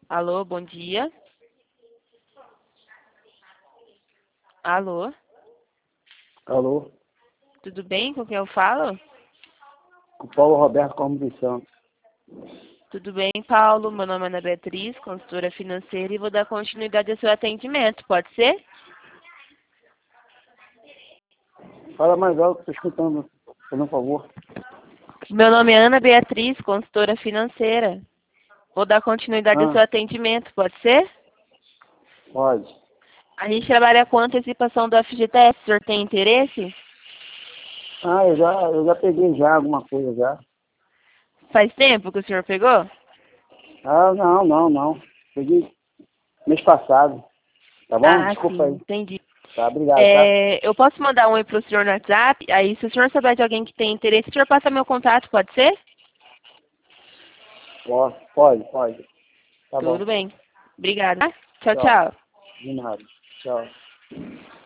Alô, bom dia. Alô, Alô, tudo bem? Com quem eu falo? com Paulo Roberto Como dos Santos. Tudo bem, Paulo? Meu nome é Ana Beatriz, consultora financeira, e vou dar continuidade ao seu atendimento, pode ser? Fala mais alto, estou escutando, por favor. Meu nome é Ana Beatriz, consultora financeira. Vou dar continuidade ao seu Ah, atendimento, pode ser? pode. A gente trabalha com antecipação do FGTS, o senhor tem interesse? Ah, eu já peguei já alguma coisa já. Faz tempo que o senhor pegou? Ah, não. Peguei mês passado, tá bom? Ah, Desculpa sim, aí. entendi. Tá, obrigado, tá? Eu posso mandar um oi para o senhor no WhatsApp? Aí, se o senhor souber de alguém que tem interesse, o senhor passa meu contato, pode ser? Pode. Tá bom. Tudo bem. Obrigada. Tchau, Tchau. tchau. De nada. Tchau.